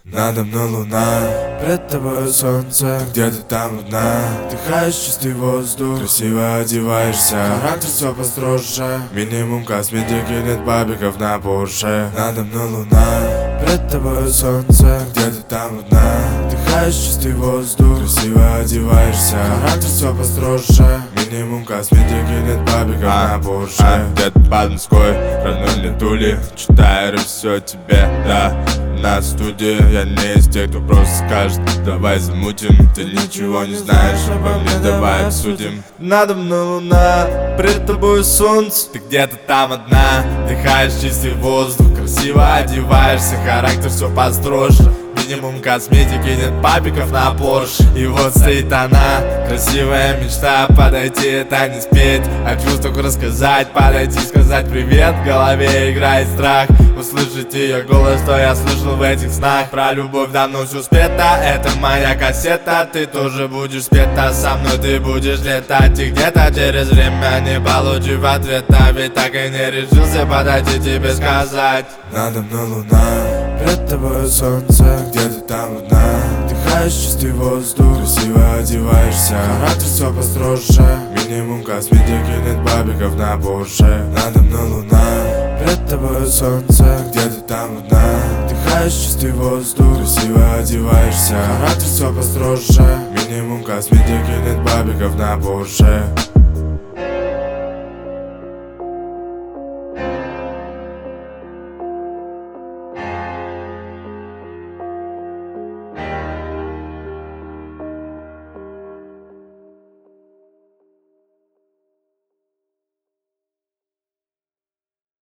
Надо мной луна, пред тобой солнце, где-то там одна. Вдыхаешь чистый воздух, красиво одеваешься, характер все построже. Минимум косметики, нет бабиков на Порше. Надо мной луна, пред тобой солнце, где-то там одна. Вдыхаешь чистый воздух, красиво одеваешься, характер все построже. Минимум косметики, нет бабиков на Порше. Где-то под Москвой, родной Тули, читаю все тебе, да. На студии я не из тех, кто просто скажет: давай замутим. Ты ничего не знаешь обо мне, давай обсудим. Надо мной луна, пред тобой солнце, ты где-то там одна. Дыхаешь чистый воздух, красиво одеваешься, характер все построже. Минимум косметики, нет папиков на Порше. И вот стоит она, красивая мечта. Подойти, это не спеть, а чувствах рассказать. Подойти, сказать привет, в голове играет страх. Услышать ее голос, что я слышал в этих снах. Про любовь давно все спето, это моя кассета. Ты тоже будешь спета, со мной ты будешь летать. И где-то через время, не получив ответа, ведь так и не решился подойти тебе сказать. Надо мной луна, пред тобой солнце, где-то там одна. Вдыхаешь чистый воздух, красиво одеваешься, характер все построже. Минимум косметики, нет бабиков на Порше. Надо мной луна, пред тобой солнце, где-то там одна. Вдыхаешь чистый воздух, красиво одеваешься, характер все построже. Минимум косметики, нет бабиков на Порше.